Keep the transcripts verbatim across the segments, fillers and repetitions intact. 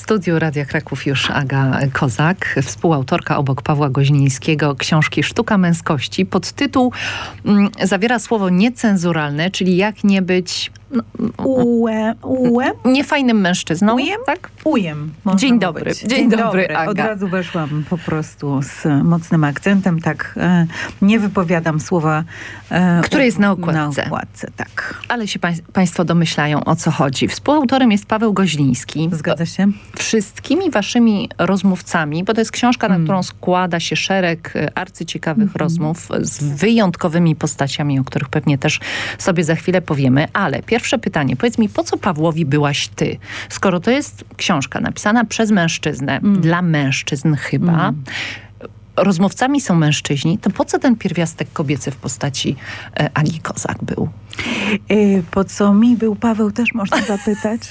studiu Radia Kraków już Aga Kozak, współautorka obok Pawła Goźnińskiego książki Sztuka męskości. Podtytuł mm, zawiera słowo niecenzuralne, czyli jak nie być no, Ue, ue. niefajnym mężczyzną. Ujem? Tak? Ujem. Dzień dobry. Dzień, Dzień dobry, dobry. Aga. Od razu weszłam po prostu z mocnym akcentem. Tak, e, nie wypowiadam słowa, e, które jest na okładce. Na okładce, tak. Ale się pań, Państwo domyślają, o co chodzi. Współautorem jest Paweł Goźniński. Zgadza się. Wszystkimi waszymi rozmówcami, bo to jest książka, na mm. którą składa się szereg arcyciekawych mm-hmm. rozmów z wyjątkowymi postaciami, o których pewnie też sobie za chwilę powiemy. Ale pierwsze pytanie, powiedz mi, po co Pawłowi byłaś ty? Skoro to jest książka napisana przez mężczyznę, mm. dla mężczyzn chyba, mm. rozmówcami są mężczyźni, to po co ten pierwiastek kobiecy w postaci e, Agi Kozak był? Yy, po co mi był Paweł, też można zapytać.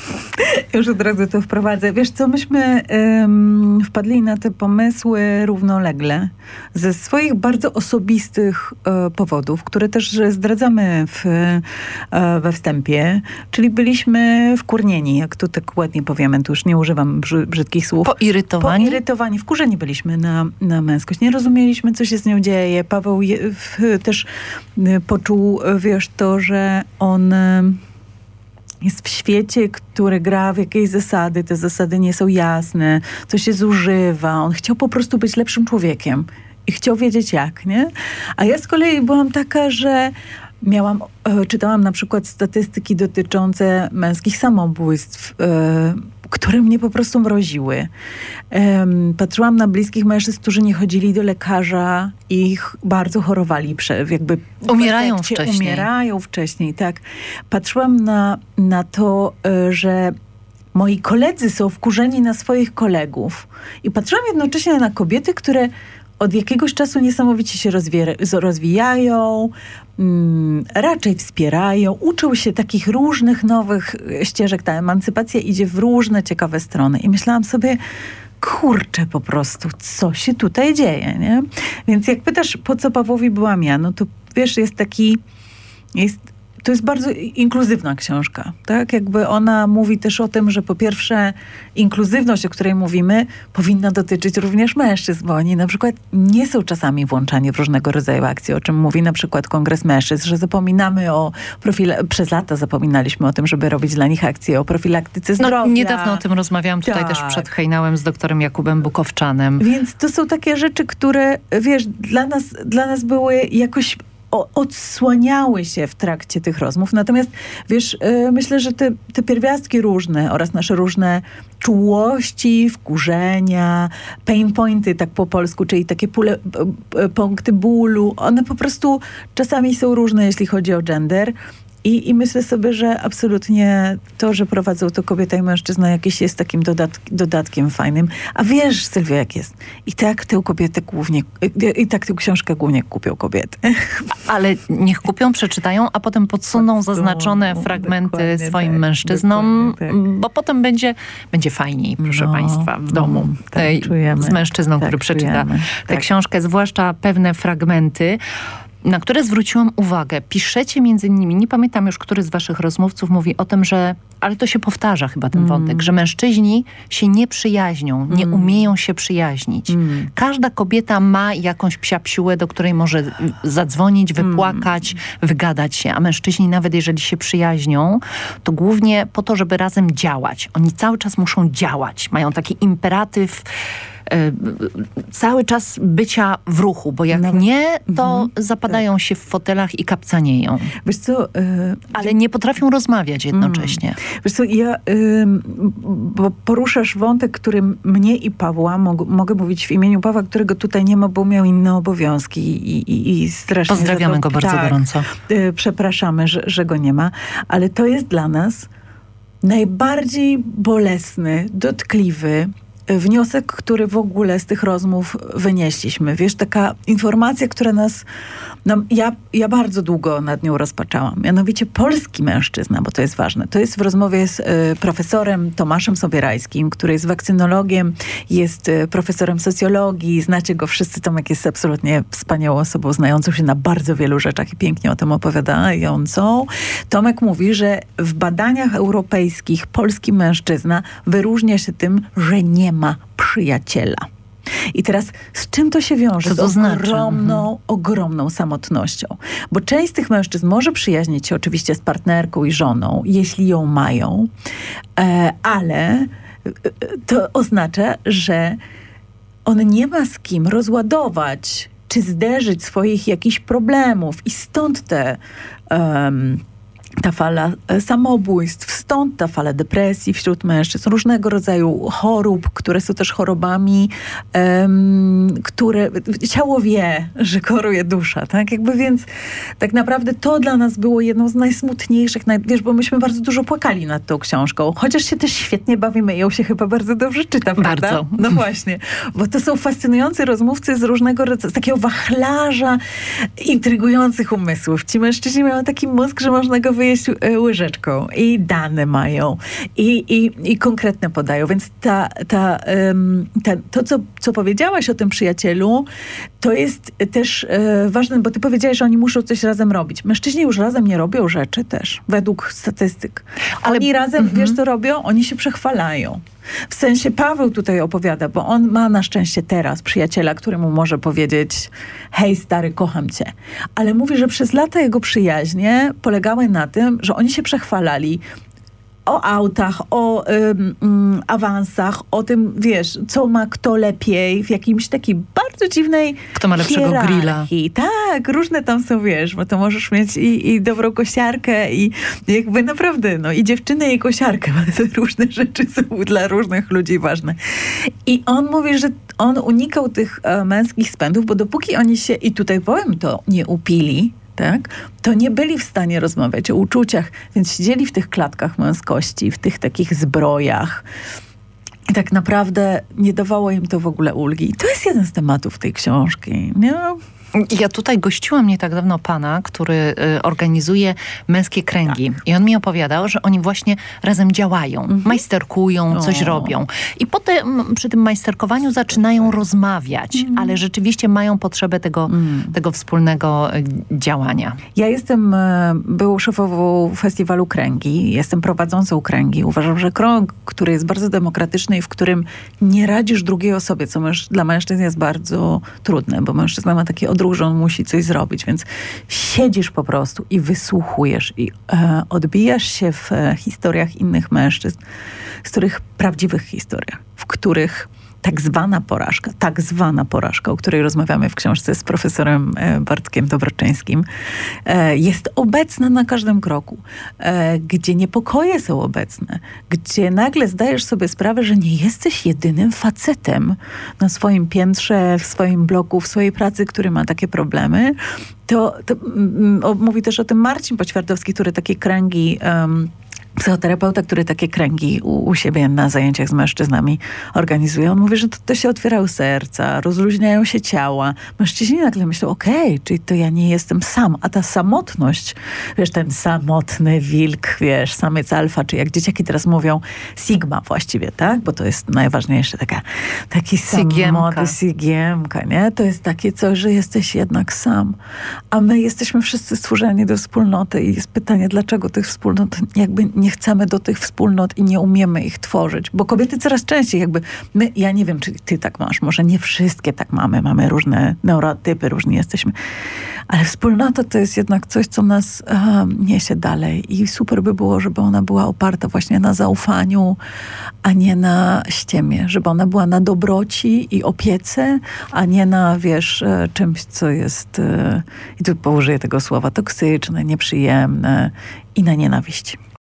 Już od razu to wprowadzę. Wiesz co, myśmy ym, wpadli na te pomysły równolegle ze swoich bardzo osobistych y, powodów, które też zdradzamy w, y, we wstępie. Czyli byliśmy wkurnieni, jak tu tak ładnie powiemy, tu już nie używam brzy, brzydkich słów. Poirytowani? Poirytowani, wkurzeni byliśmy na, na męskość. Nie rozumieliśmy, co się z nią dzieje. Paweł je, w, też y, poczuł, wiesz, to, że on... Y, jest w świecie, który gra w jakieś zasady. Te zasady nie są jasne. To się zużywa. On chciał po prostu być lepszym człowiekiem. I chciał wiedzieć jak, nie? A ja z kolei byłam taka, że miałam, e, czytałam na przykład statystyki dotyczące męskich samobójstw, e, które mnie po prostu mroziły. Um, patrzyłam na bliskich mężczyzn, którzy nie chodzili do lekarza i bardzo chorowali. Prze, jakby umierają wcześniej. Umierają wcześniej, tak. Patrzyłam na, na to, y, że moi koledzy są wkurzeni na swoich kolegów. I patrzyłam jednocześnie na kobiety, które od jakiegoś czasu niesamowicie się rozwier- rozwijają, mm, raczej wspierają, uczą się takich różnych nowych ścieżek. Ta emancypacja idzie w różne ciekawe strony. I myślałam sobie, kurczę po prostu, co się tutaj dzieje, nie? Więc jak pytasz, po co Pawłowi byłam ja, no to wiesz, jest taki, jest to jest bardzo inkluzywna książka, tak? Jakby ona mówi też o tym, że po pierwsze inkluzywność, o której mówimy, powinna dotyczyć również mężczyzn, bo oni na przykład nie są czasami włączani w różnego rodzaju akcje, o czym mówi na przykład Kongres Mężczyzn, że zapominamy o profile... Przez lata zapominaliśmy o tym, żeby robić dla nich akcje o profilaktyce zdrowia. No, niedawno o tym rozmawiałam tutaj tak. też przed hejnałem z doktorem Jakubem Bukowczanem. Więc to są takie rzeczy, które, wiesz, dla nas, dla nas były jakoś O, odsłaniały się w trakcie tych rozmów. Natomiast, wiesz, yy, myślę, że te, te pierwiastki różne oraz nasze różne czułości, wkurzenia, pain pointy, tak po polsku, czyli takie pule, p- punkty bólu, one po prostu czasami są różne, jeśli chodzi o gender. I, I myślę sobie, że absolutnie to, że prowadzą to kobieta i mężczyzna, jakieś jest takim dodat- dodatkiem fajnym. A wiesz, Sylwia, jak jest. I tak tę kobietę głównie, i tak tę książkę głównie kupią kobiety. Ale niech kupią, przeczytają, a potem podsuną Podsuną, zaznaczone fragmenty dokładnie swoim tak, mężczyznom, dokładnie tak. bo potem będzie, będzie fajniej, proszę no, Państwa, w domu. No, tak, Ej, czujemy, z mężczyzną, tak, który przeczyta czujemy, tę tak. książkę, zwłaszcza pewne fragmenty, na które zwróciłam uwagę. Piszecie między innymi, nie pamiętam już, który z waszych rozmówców mówi o tym, że, ale to się powtarza chyba ten mm. wątek, że mężczyźni się nie przyjaźnią, nie mm. umieją się przyjaźnić. Mm. Każda kobieta ma jakąś psiapsiułę, do której może zadzwonić, wypłakać, mm. wygadać się, a mężczyźni nawet jeżeli się przyjaźnią, to głównie po to, żeby razem działać. Oni cały czas muszą działać. Mają taki imperatyw cały czas bycia w ruchu, bo jak Nawet. nie, to mhm, zapadają tak. się w fotelach i kapcanieją. Wiesz co? Yy, Ale nie potrafią rozmawiać jednocześnie. Mm. Wiesz co, ja yy, bo poruszasz wątek, który mnie i Pawła, mog, mogę mówić w imieniu Pawła, którego tutaj nie ma, bo miał inne obowiązki i, i, i strasznie... Pozdrawiamy to, go bardzo tak, gorąco. Yy, przepraszamy, że, że go nie ma, ale to jest dla nas najbardziej bolesny, dotkliwy, wniosek, który w ogóle z tych rozmów wynieśliśmy. Wiesz, taka informacja, która nas... No, ja, ja bardzo długo nad nią rozpaczałam. Mianowicie polski mężczyzna, bo to jest ważne. To jest w rozmowie z y, profesorem Tomaszem Sobierajskim, który jest wakcynologiem, jest y, profesorem socjologii. Znacie go wszyscy. Tomek jest absolutnie wspaniałą osobą, znającą się na bardzo wielu rzeczach i pięknie o tym opowiadającą. Tomek mówi, że w badaniach europejskich polski mężczyzna wyróżnia się tym, że nie ma przyjaciela. I teraz z czym to się wiąże? Co to z znaczy? ogromną, Mhm. ogromną samotnością. Bo część z tych mężczyzn może przyjaźnić się oczywiście z partnerką i żoną, jeśli ją mają, e, ale to oznacza, że on nie ma z kim rozładować czy zderzyć swoich jakichś problemów. I stąd te... Um, ta fala samobójstw, stąd ta fala depresji wśród mężczyzn, różnego rodzaju chorób, które są też chorobami, um, które ciało wie, że choruje dusza, tak? Jakby więc tak naprawdę to dla nas było jedną z najsmutniejszych, naj, wiesz, bo myśmy bardzo dużo płakali nad tą książką, chociaż się też świetnie bawimy i ją się chyba bardzo dobrze czyta, prawda? Bardzo. No właśnie, bo to są fascynujący rozmówcy z różnego rodzaju, z takiego wachlarza intrygujących umysłów. Ci mężczyźni mają taki mózg, że można go wyjeść łyżeczką i dane mają i, i, i konkretne podają, więc ta, ta, um, ta, to, co, co powiedziałaś o tym przyjacielu, to jest też e, ważne, bo ty powiedziałaś, że oni muszą coś razem robić. Mężczyźni już razem nie robią rzeczy też, według statystyk. Ale oni razem, mm-hmm. wiesz co robią? Oni się przechwalają. W sensie Paweł tutaj opowiada, bo on ma na szczęście teraz przyjaciela, któremu może powiedzieć: hej stary, kocham cię. Ale mówi, że przez lata jego przyjaźnie polegały na tym, że oni się przechwalali o autach, o ym, ym, awansach, o tym, wiesz, co ma kto lepiej, w jakimś takiej bardzo dziwnej Kto ma lepszego grilla. Tak, różne tam są, wiesz, bo to możesz mieć i, i dobrą kosiarkę i jakby naprawdę, no i dziewczynę i kosiarkę, bo te różne rzeczy są dla różnych ludzi ważne. I on mówi, że on unikał tych e, męskich spędów, bo dopóki oni się, i tutaj powiem to, nie upili, tak, to nie byli w stanie rozmawiać o uczuciach, więc siedzieli w tych klatkach męskości, w tych takich zbrojach. I tak naprawdę nie dawało im to w ogóle ulgi. I to jest jeden z tematów tej książki. Nie? Ja tutaj gościłam nie tak dawno pana, który y, organizuje męskie kręgi. Tak. I on mi opowiadał, że oni właśnie razem działają, mhm. majsterkują, o. coś robią. I potem przy tym majsterkowaniu zaczynają rozmawiać, mhm. ale rzeczywiście mają potrzebę tego, mhm. tego wspólnego y, działania. Ja jestem y, byłą szefową festiwalu Kręgi, jestem prowadzącą kręgi. Uważam, że krąg, który jest bardzo demokratyczny i w którym nie radzisz drugiej osobie, co męż- dla mężczyzn jest bardzo trudne, bo mężczyzna ma takie odruch, że on musi coś zrobić, więc siedzisz po prostu i wysłuchujesz i e, odbijasz się w e, historiach innych mężczyzn, z których prawdziwych historiach, w których tak zwana porażka, tak zwana porażka, o której rozmawiamy w książce z profesorem e, Bartkiem Dobroczyńskim, e, jest obecna na każdym kroku, e, gdzie niepokoje są obecne, gdzie nagle zdajesz sobie sprawę, że nie jesteś jedynym facetem na swoim piętrze, w swoim bloku, w swojej pracy, który ma takie problemy. To, to m, o, mówi też o tym Marcin Poćwiartowski, który takie kręgi um, psychoterapeuta, który takie kręgi u, u siebie na zajęciach z mężczyznami organizuje. On mówi, że to, to się otwierają serca, rozluźniają się ciała. Mężczyźni nagle myślą, okej, okay, czyli to ja nie jestem sam. A ta samotność, wiesz, ten samotny wilk, wiesz, samiec alfa, czy jak dzieciaki teraz mówią, sigma właściwie, tak? Bo to jest najważniejsze, taka, taki samotny sigiemka, nie? To jest takie coś, że jesteś jednak sam. A my jesteśmy wszyscy stworzeni do wspólnoty i jest pytanie, dlaczego tych wspólnot jakby nie chcemy do tych wspólnot i nie umiemy ich tworzyć. Bo kobiety coraz częściej jakby, my, ja nie wiem, czy ty tak masz, może nie wszystkie tak mamy, mamy różne neurotypy, różni jesteśmy, ale wspólnota to jest jednak coś, co nas um, niesie dalej i super by było, żeby ona była oparta właśnie na zaufaniu, a nie na ściemie, żeby ona była na dobroci i opiece, a nie na, wiesz, czymś, co jest, i tu położę tego słowa, toksyczne, nieprzyjemne i na nienawiść.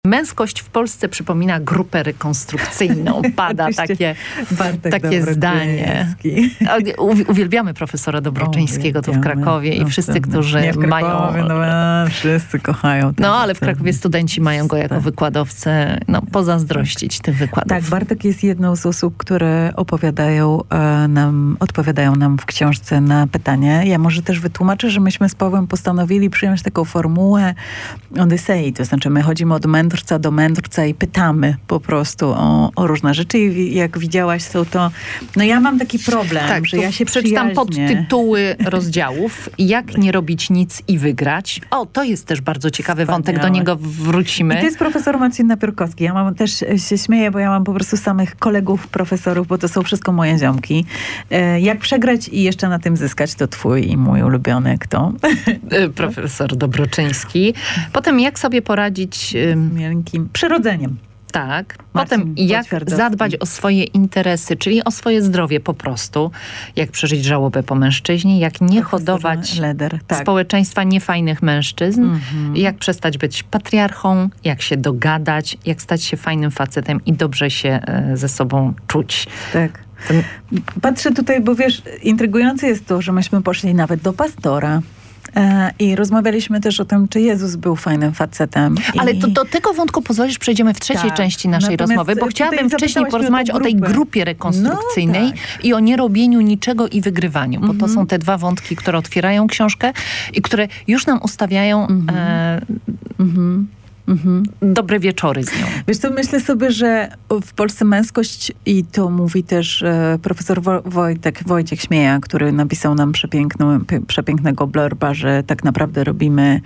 Męskość w Polsce przypomina grupę rekonstrukcyjną. Pada takie, takie zdanie. Uwielbiamy profesora Dobroczyńskiego o, tu w Krakowie no, i wszyscy, którzy nie w Krakowie, mają... No, wszyscy kochają. No, ale w Krakowie studenci mają go jako wykładowcę. No, pozazdrościć tych wykładów. Tak, Bartek jest jedną z osób, które opowiadają e, nam, odpowiadają nam w książce na pytanie. Ja może też wytłumaczę, że myśmy z Pawłem postanowili przyjąć taką formułę Odysei. To znaczy my chodzimy od mędrca do mędrca i pytamy po prostu o, o różne rzeczy. I jak widziałaś, są to... No ja mam taki problem, tak, że ja się przeczytam przyjaźnię. podtytuły rozdziałów. Jak nie robić nic i wygrać. O, to jest też bardzo ciekawy Wspaniałe. wątek. Do niego wrócimy. I to jest profesor Marcin Napiórkowski. Ja mam też się śmieję, bo ja mam po prostu samych kolegów, profesorów, bo to są wszystko moje ziomki. Jak przegrać i jeszcze na tym zyskać, to twój i mój ulubiony kto? Profesor Dobroczyński. Potem jak sobie poradzić... Miękkim przyrodzeniem. Tak. Potem jak zadbać o swoje interesy, czyli o swoje zdrowie po prostu. Jak przeżyć żałobę po mężczyźnie. Jak nie hodować Leder, tak. społeczeństwa niefajnych mężczyzn. Mhm. Jak przestać być patriarchą. Jak się dogadać. Jak stać się fajnym facetem i dobrze się ze sobą czuć. Tak. Ten... Patrzę tutaj, bo wiesz, intrygujące jest to, że myśmy poszli nawet do pastora. I rozmawialiśmy też o tym, czy Jezus był fajnym facetem. Ale I... to do tego wątku pozwolisz, przejdziemy w trzeciej tak. części naszej Natomiast rozmowy, bo chciałabym wcześniej porozmawiać o, o tej grupie rekonstrukcyjnej no, tak. i o nierobieniu niczego i wygrywaniu, bo mm-hmm. to są te dwa wątki, które otwierają książkę i które już nam ustawiają mm-hmm. e, mm-hmm. Mhm. dobre wieczory z nią. Wiesz co, myślę sobie, że w Polsce męskość, i to mówi też e, profesor Wo- Wojtek, Wojciech Śmieja, który napisał nam przepiękną, p- przepięknego blurba, że tak naprawdę robimy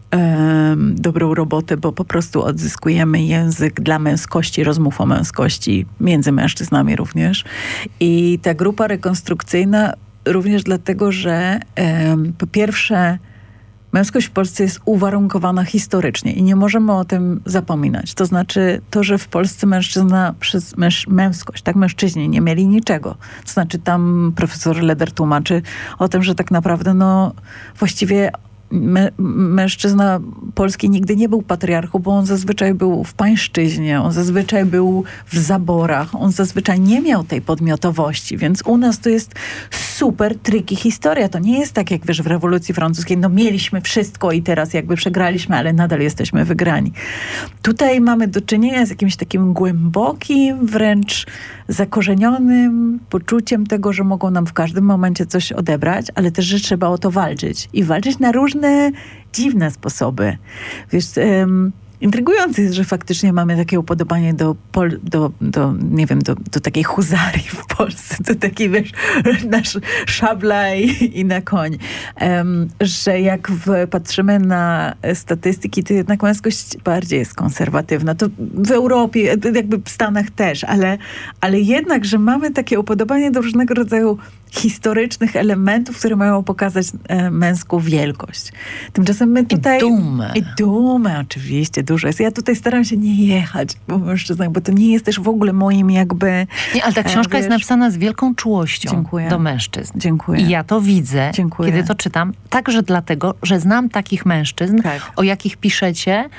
e, dobrą robotę, bo po prostu odzyskujemy język dla męskości, rozmów o męskości, między mężczyznami również. I ta grupa rekonstrukcyjna również dlatego, że e, po pierwsze męskość w Polsce jest uwarunkowana historycznie i nie możemy o tym zapominać. To znaczy to, że w Polsce mężczyzna przez męż, męskość, tak, mężczyźni nie mieli niczego. To znaczy tam profesor Leder tłumaczy o tym, że tak naprawdę no właściwie Mę- mężczyzna polski nigdy nie był patriarchą, bo on zazwyczaj był w pańszczyźnie, on zazwyczaj był w zaborach, on zazwyczaj nie miał tej podmiotowości, więc u nas to jest super tricky historia. To nie jest tak, jak wiesz, w rewolucji francuskiej, no mieliśmy wszystko i teraz jakby przegraliśmy, ale nadal jesteśmy wygrani. Tutaj mamy do czynienia z jakimś takim głębokim, wręcz zakorzenionym poczuciem tego, że mogą nam w każdym momencie coś odebrać, ale też, że trzeba o to walczyć. I walczyć na różne dziwne sposoby. Wiesz, um, intrygujące jest, że faktycznie mamy takie upodobanie do, pol, do, do nie wiem, do, do takiej huzarii w Polsce, do takiej, wiesz, nasz szabla i, i na koń. Um, że jak w, patrzymy na statystyki, to jednak męskość bardziej jest konserwatywna. To w Europie, jakby w Stanach też, ale, ale jednak, że mamy takie upodobanie do różnego rodzaju historycznych elementów, które mają pokazać e, męską wielkość. Tymczasem my tutaj... I dumę. I dumę, oczywiście, dużo jest. Ja tutaj staram się nie jechać po mężczyznach, bo to nie jest też w ogóle moim jakby... Nie, ale ta książka e, wiesz, jest napisana z wielką czułością dziękuję. do mężczyzn. Dziękuję. I ja to widzę, dziękuję. kiedy to czytam, także dlatego, że znam takich mężczyzn, tak. o jakich piszecie,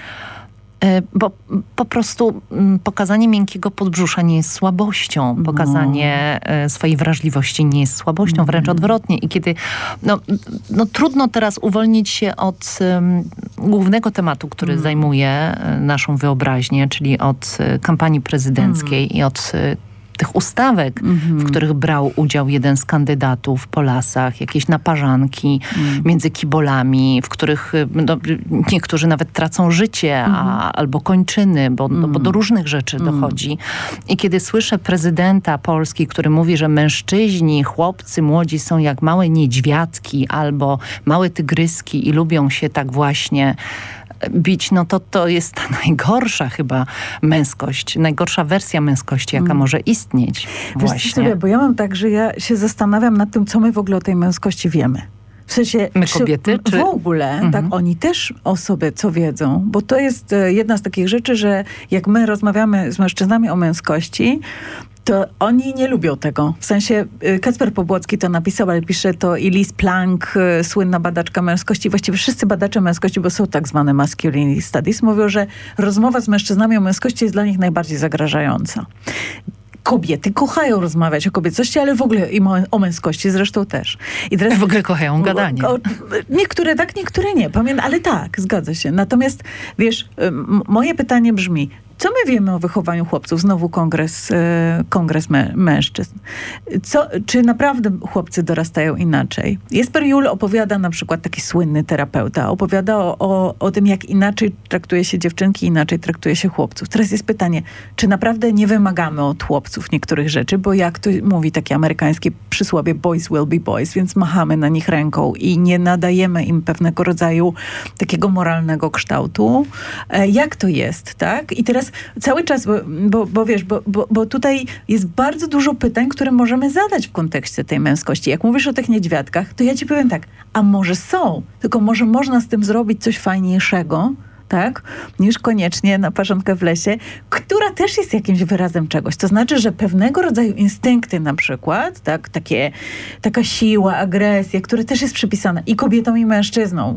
bo po prostu pokazanie miękkiego podbrzusza nie jest słabością. Pokazanie no. swojej wrażliwości nie jest słabością, wręcz odwrotnie. I kiedy, no, no trudno teraz uwolnić się od um, głównego tematu, który mm. zajmuje naszą wyobraźnię, czyli od kampanii prezydenckiej mm. i od tych ustawek, mm-hmm. w których brał udział jeden z kandydatów po lasach, jakieś naparzanki mm. między kibolami, w których no, niektórzy nawet tracą życie mm-hmm. a, albo kończyny, bo, mm. no, bo do różnych rzeczy mm. dochodzi. I kiedy słyszę prezydenta Polski, który mówi, że mężczyźni, chłopcy młodzi są jak małe niedźwiadki albo małe tygryski i lubią się tak właśnie bić, no to to jest ta najgorsza chyba męskość, najgorsza wersja męskości, jaka mm. może istnieć. Wiesz, właśnie. Sobie, bo ja mam tak, że ja się zastanawiam nad tym, co my w ogóle o tej męskości wiemy. W sensie, my kobiety? Czy czy... w ogóle, mm-hmm. tak, oni też o sobie co wiedzą, bo to jest jedna z takich rzeczy, że jak my rozmawiamy z mężczyznami o męskości, to oni nie lubią tego. W sensie Kacper Pobłocki to napisał, ale pisze to i Liz Plank, słynna badaczka męskości. Właściwie wszyscy badacze męskości, bo są tak zwane masculinity studies, mówią, że rozmowa z mężczyznami o męskości jest dla nich najbardziej zagrażająca. Kobiety kochają rozmawiać o kobiecości, ale w ogóle i o męskości zresztą też. I teraz w ogóle kochają gadanie. O, o, niektóre tak, niektóre nie. Pamiętam, ale tak, zgadza się. Natomiast, wiesz, m- moje pytanie brzmi, co my wiemy o wychowaniu chłopców? Znowu kongres, e, kongres mę- mężczyzn. Co, czy naprawdę chłopcy dorastają inaczej? Jesper Juhl opowiada, na przykład taki słynny terapeuta, opowiada o, o, o tym, jak inaczej traktuje się dziewczynki, inaczej traktuje się chłopców. Teraz jest pytanie, czy naprawdę nie wymagamy od chłopców niektórych rzeczy, bo jak to mówi takie amerykańskie przysłowie boys will be boys, więc machamy na nich ręką i nie nadajemy im pewnego rodzaju takiego moralnego kształtu. E, jak to jest, tak? I teraz cały czas, bo, bo, bo wiesz, bo, bo, bo tutaj jest bardzo dużo pytań, które możemy zadać w kontekście tej męskości. Jak mówisz o tych niedźwiadkach, to ja ci powiem tak, a może są, tylko może można z tym zrobić coś fajniejszego, tak, niż koniecznie naparzonka w lesie, która też jest jakimś wyrazem czegoś. To znaczy, że pewnego rodzaju instynkty na przykład, tak, takie, taka siła, agresja, która też jest przypisana i kobietom, i mężczyznom,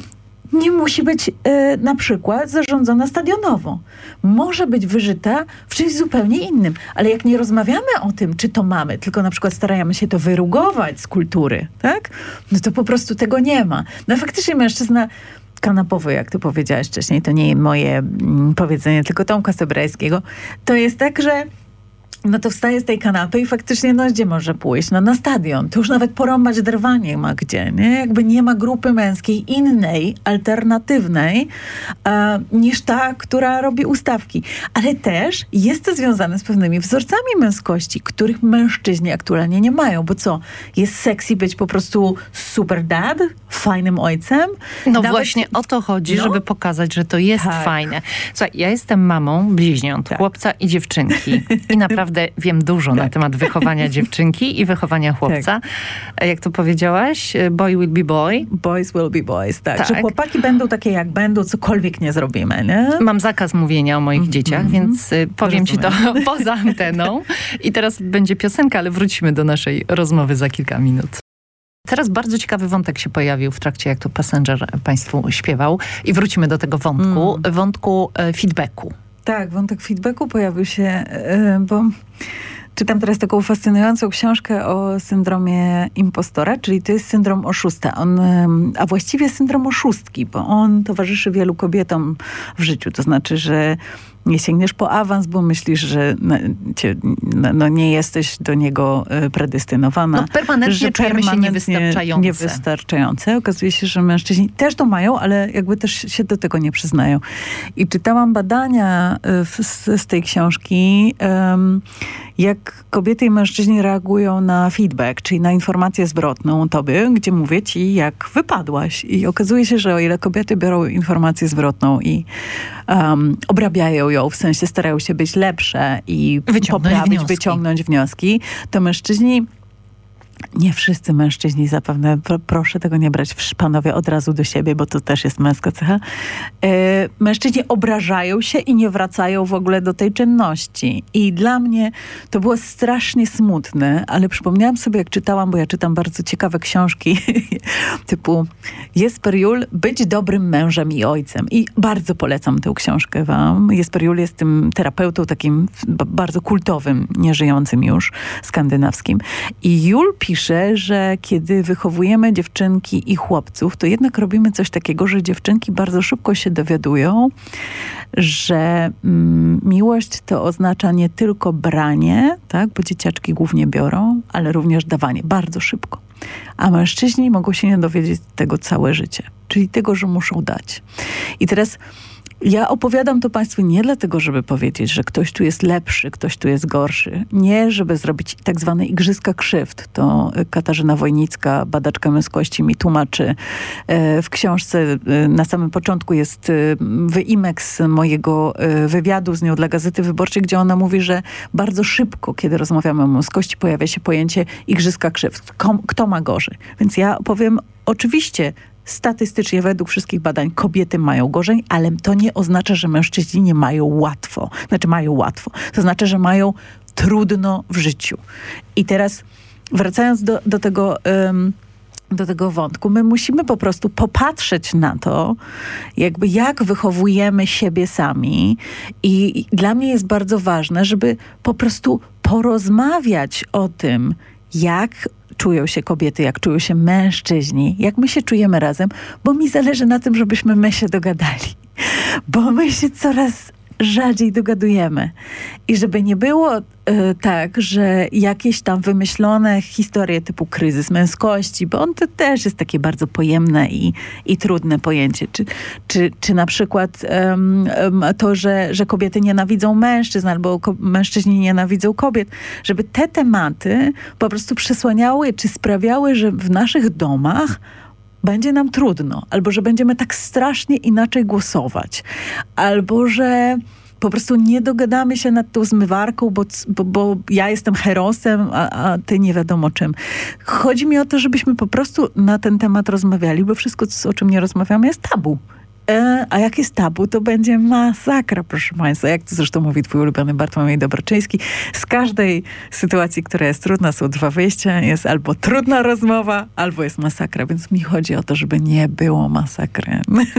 nie musi być e, na przykład zarządzana stadionowo. Może być wyżyta w czymś zupełnie innym. Ale jak nie rozmawiamy o tym, czy to mamy, tylko na przykład staramy się to wyrugować z kultury, tak? No to po prostu tego nie ma. No faktycznie mężczyzna kanapowy, jak ty powiedziałaś wcześniej, to nie moje mm, powiedzenie, tylko Tomka Sebrajskiego, to jest tak, że no to wstaje z tej kanapy i faktycznie, no gdzie może pójść? No na stadion. To już nawet porąbać drwa nie ma gdzie, nie? Jakby nie ma grupy męskiej innej, alternatywnej, e, niż ta, która robi ustawki. Ale też jest to związane z pewnymi wzorcami męskości, których mężczyźni aktualnie nie mają. Bo co? Jest sexy być po prostu super dad? Fajnym ojcem? No nawet... właśnie o to chodzi, no? Żeby pokazać, że to jest tak. Fajne. Słuchaj, ja jestem mamą bliźniąt, tak. chłopca i dziewczynki. I naprawdę wiem dużo tak. na temat wychowania dziewczynki i wychowania chłopca. Tak. Jak to powiedziałaś? Boy will be boy. Boys will be boys, tak. tak. Że chłopaki będą takie jak będą, cokolwiek nie zrobimy, nie? Mam zakaz mówienia o moich mm-hmm. dzieciach, więc powiem Rozumiem. ci to poza anteną. I teraz będzie piosenka, ale wrócimy do naszej rozmowy za kilka minut. Teraz bardzo ciekawy wątek się pojawił w trakcie, jak to Passenger Państwu śpiewał. I wrócimy do tego wątku, mm. wątku e, feedbacku. Tak, wątek feedbacku pojawił się, yy, bo czytam teraz taką fascynującą książkę o syndromie impostora, czyli to jest syndrom oszusta. On, a właściwie syndrom oszustki, bo on towarzyszy wielu kobietom w życiu. To znaczy, że nie sięgniesz po awans, bo myślisz, że no, cię, no, no nie jesteś do niego predestynowana. No permanentnie że czujemy się niewystarczające. niewystarczające. Okazuje się, że mężczyźni też to mają, ale jakby też się do tego nie przyznają. I czytałam badania z, z tej książki, um, jak kobiety i mężczyźni reagują na feedback, czyli na informację zwrotną o tobie, gdzie mówię ci, jak wypadłaś. I okazuje się, że o ile kobiety biorą informację zwrotną i um, obrabiają ją, w sensie starają się być lepsze i wyciągnąć poprawić, wnioski. wyciągnąć wnioski, to mężczyźni, nie wszyscy mężczyźni zapewne, pro, proszę tego nie brać w panowie od razu do siebie, bo to też jest męska cecha. Yy, mężczyźni obrażają się i nie wracają w ogóle do tej czynności. I dla mnie to było strasznie smutne, ale przypomniałam sobie, jak czytałam, bo ja czytam bardzo ciekawe książki, typu Jesper Juhl, Być dobrym mężem i ojcem. I bardzo polecam tę książkę wam. Jesper Juhl jest tym terapeutą takim bardzo kultowym, nieżyjącym już, skandynawskim. I Juhl pisze, że kiedy wychowujemy dziewczynki i chłopców, to jednak robimy coś takiego, że dziewczynki bardzo szybko się dowiadują, że mm, miłość to oznacza nie tylko branie, tak, bo dzieciaczki głównie biorą, ale również dawanie. Bardzo szybko. A mężczyźni mogą się nie dowiedzieć tego całe życie. Czyli tego, że muszą dać. I teraz ja opowiadam to Państwu nie dlatego, żeby powiedzieć, że ktoś tu jest lepszy, ktoś tu jest gorszy. Nie, żeby zrobić tak zwane igrzyska krzywd. To Katarzyna Wojnicka, badaczka męskości, mi tłumaczy. W książce na samym początku jest wyimek z mojego wywiadu z nią dla Gazety Wyborczej, gdzie ona mówi, że bardzo szybko, kiedy rozmawiamy o męskości, pojawia się pojęcie igrzyska krzywd. Kto ma gorzej? Więc ja powiem, oczywiście, statystycznie według wszystkich badań kobiety mają gorzej, ale to nie oznacza, że mężczyźni nie mają łatwo. Znaczy mają łatwo. To znaczy, że mają trudno w życiu. I teraz wracając do, do tego... Um, do tego wątku. My musimy po prostu popatrzeć na to, jakby jak wychowujemy siebie sami i, i dla mnie jest bardzo ważne, żeby po prostu porozmawiać o tym, jak czują się kobiety, jak czują się mężczyźni, jak my się czujemy razem, bo mi zależy na tym, żebyśmy my się dogadali. Bo my się coraz rzadziej dogadujemy. I żeby nie było y, tak, że jakieś tam wymyślone historie typu kryzys męskości, bo on to też jest takie bardzo pojemne i, i trudne pojęcie. Czy, czy, czy na przykład um, um, to, że, że kobiety nienawidzą mężczyzn albo ko- mężczyźni nienawidzą kobiet, żeby te tematy po prostu przesłaniały czy sprawiały, że w naszych domach będzie nam trudno, albo że będziemy tak strasznie inaczej głosować, albo że po prostu nie dogadamy się nad tą zmywarką, bo, bo, bo ja jestem herosem, a, a ty nie wiadomo czym. Chodzi mi o to, żebyśmy po prostu na ten temat rozmawiali, bo wszystko, o czym nie rozmawiamy, jest tabu. E, a jak jest tabu, to będzie masakra, proszę państwa. Jak to zresztą mówi twój ulubiony Bartłomiej Dobroczyński. Z każdej sytuacji, która jest trudna, są dwa wyjścia. Jest albo trudna rozmowa, albo jest masakra. Więc mi chodzi o to, żeby nie było masakry.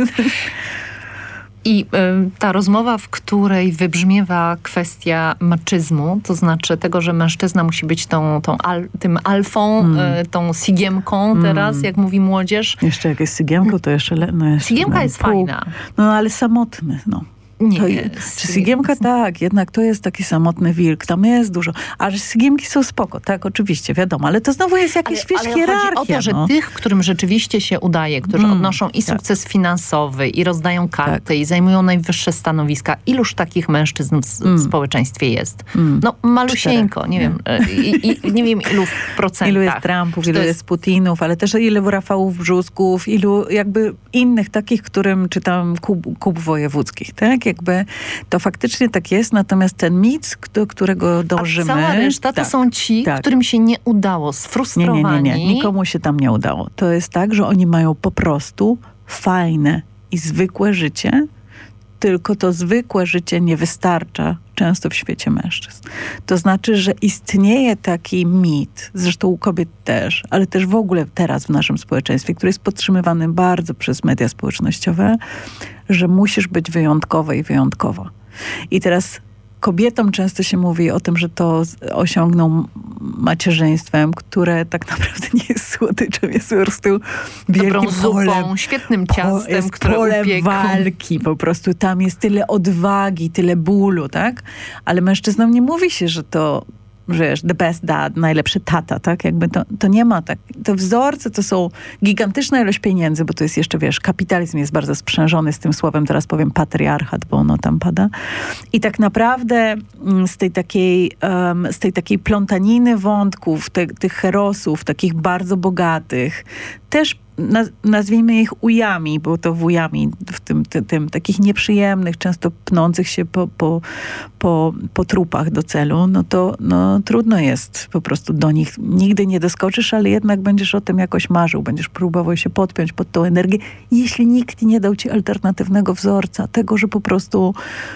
I y, ta rozmowa, w której wybrzmiewa kwestia maczyzmu, to znaczy tego, że mężczyzna musi być tą, tą al, tym alfą, mm. y, tą sigiemką teraz, mm. jak mówi młodzież. Jeszcze jak jest sigiemką, to jeszcze... Le, no jeszcze Sigiemka jest pół. Fajna. No ale samotny, no. Nie to, jest. Czy Sigiemka tak, jednak to jest taki samotny wilk, tam jest dużo. A że Sigiemki są spoko, tak, oczywiście, wiadomo, ale to znowu jest jakaś, ale, wiesz, ale hierarchia. chodzi o to, że no. tych, którym rzeczywiście się udaje, którzy mm, odnoszą i sukces tak. finansowy, i rozdają karty, tak. i zajmują najwyższe stanowiska. Iluż takich mężczyzn w mm. społeczeństwie jest? Mm. No malusieńko, Czterech. nie wiem, i, i, nie wiem ilu w procentach. Ilu jest Trumpów, ilu jest... jest Putinów, ale też ilu Rafałów Brzusków, ilu jakby innych takich, którym czytam Kub, Kub wojewódzkich, tak? Jakby to faktycznie tak jest, natomiast ten mit, do którego dążymy... A cała reszta to tak, są ci, tak. którym się nie udało, sfrustrowani. Nie, nie, nie, nie. Nikomu się tam nie udało. To jest tak, że oni mają po prostu fajne i zwykłe życie, tylko to zwykłe życie nie wystarcza często w świecie mężczyzn. To znaczy, że istnieje taki mit, zresztą u kobiet też, ale też w ogóle teraz w naszym społeczeństwie, który jest podtrzymywany bardzo przez media społecznościowe, że musisz być wyjątkowa i wyjątkowa. I teraz kobietom często się mówi o tym, że to osiągną macierzyństwem, które tak naprawdę nie jest słodyczem, jest po prostu wielkim polem, zupą, świetnym ciastem, jest które polem upieką. walki. Po prostu tam jest tyle odwagi, tyle bólu, tak? Ale mężczyznom nie mówi się, że to wiesz, the best dad, najlepszy tata, tak? Jakby to, to nie ma tak. Te wzorce to są gigantyczna ilość pieniędzy, bo to jest jeszcze, wiesz, kapitalizm jest bardzo sprzężony z tym słowem, teraz powiem patriarchat, bo ono tam pada. I tak naprawdę z tej takiej, um, z tej takiej plątaniny wątków, te, tych herosów, takich bardzo bogatych, też naz- nazwijmy ich ujami, bo to wujami w tym, tym, tym takich nieprzyjemnych, często pnących się po, po, po, po trupach do celu, no to no, trudno jest po prostu do nich. Nigdy nie doskoczysz, ale jednak będziesz o tym jakoś marzył, będziesz próbował się podpiąć pod tą energię, jeśli nikt nie dał ci alternatywnego wzorca, tego, że po prostu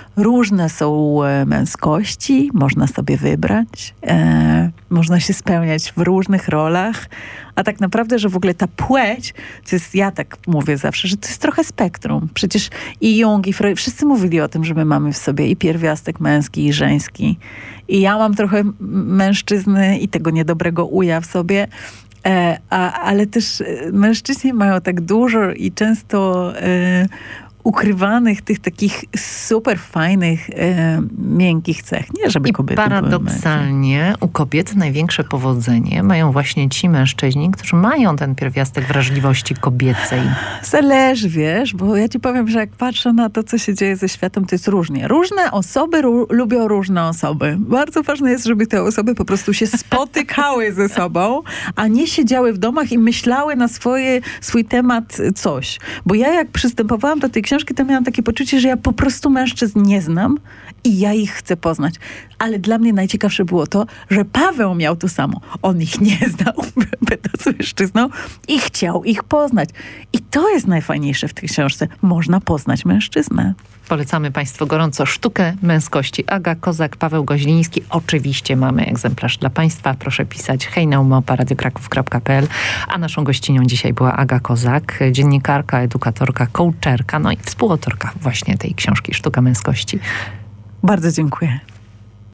różne są męskości, można sobie wybrać, e, można się spełniać w różnych rolach, a tak naprawdę, że w ogóle ta płeć, to jest, ja tak mówię zawsze, że to jest trochę spektrum. Przecież i Jung, i Freud, wszyscy mówili o tym, że my mamy w sobie i pierwiastek męski, i żeński. I ja mam trochę mężczyzny i tego niedobrego uja w sobie, e, a, ale też mężczyźni mają tak dużo i często e, ukrywanych tych takich super fajnych, e, miękkich cech. Nie, żeby I kobiety paradoksalnie były u kobiet największe powodzenie mają właśnie ci mężczyźni, którzy mają ten pierwiastek wrażliwości kobiecej. Zależy, wiesz, bo ja ci powiem, że jak patrzę na to, co się dzieje ze światem, to jest różnie. Różne osoby ró- lubią różne osoby. Bardzo ważne jest, żeby te osoby po prostu się spotykały ze sobą, a nie siedziały w domach i myślały na swoje, swój temat coś. Bo ja jak przystępowałam do tej książki, to miałam takie poczucie, że ja po prostu mężczyzn nie znam i ja ich chcę poznać. Ale dla mnie najciekawsze było to, że Paweł miał to samo. On ich nie znał, będąc mężczyzną, i chciał ich poznać. I to jest najfajniejsze w tej książce. Można poznać mężczyznę. Polecamy Państwu gorąco Sztukę męskości. Aga Kozak, Paweł Goźliński. Oczywiście mamy egzemplarz dla Państwa. Proszę pisać hej na małpa radio kraków kropka p l. A naszą gościnią dzisiaj była Aga Kozak, dziennikarka, edukatorka, coacherka, no i współautorka właśnie tej książki Sztuka męskości. Bardzo dziękuję.